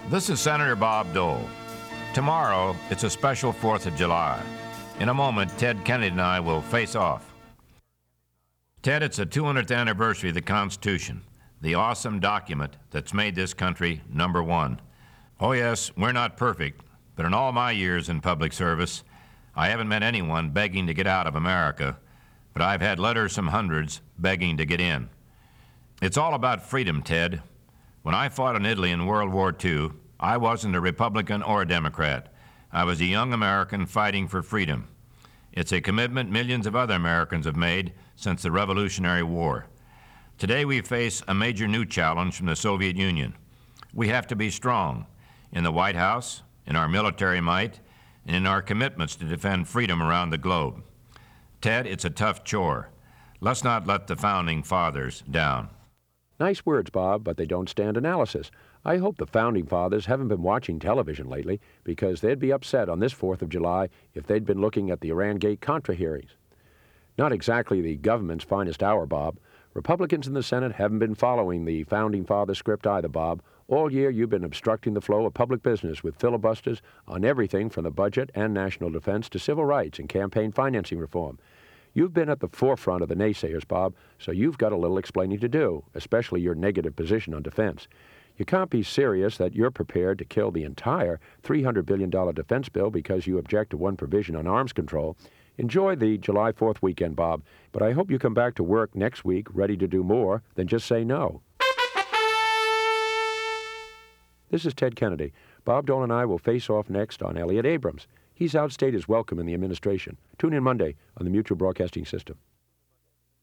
This is Senator Bob Dole. Tomorrow, it's a special 4th of July. In a moment, Ted Kennedy and I will face off. Ted, it's the 200th anniversary of the Constitution, the awesome document that's made this country number one. Oh yes, we're not perfect, but in all my years in public service, I haven't met anyone begging to get out of America, but I've had letters from hundreds begging to get in. It's all about freedom, Ted. When I fought in Italy in World War II, I wasn't a Republican or a Democrat. I was a young American fighting for freedom. It's a commitment millions of other Americans have made since the Revolutionary War. Today we face a major new challenge from the Soviet Union. We have to be strong in the White House, in our military might, and in our commitments to defend freedom around the globe. Ted, it's a tough chore. Let's not let the Founding Fathers down. Nice words, Bob, but they don't stand analysis. I hope the Founding Fathers haven't been watching television lately, because they'd be upset on this 4th of July if they'd been looking at the Iran-Gate-Contra hearings. Not exactly the government's finest hour, Bob. Republicans in the Senate haven't been following the Founding Fathers script either, Bob. All year you've been obstructing the flow of public business with filibusters on everything from the budget and national defense to civil rights and campaign financing reform. You've been at the forefront of the naysayers, Bob, so you've got a little explaining to do, especially your negative position on defense. You can't be serious that you're prepared to kill the entire $300 billion defense bill because you object to one provision on arms control. Enjoy the July 4th weekend, Bob, but I hope you come back to work next week ready to do more than just say no. This is Ted Kennedy. Bob Dole and I will face off next on Elliott Abrams. He's outstayed his welcome in the administration. Tune in Monday on the Mutual Broadcasting System.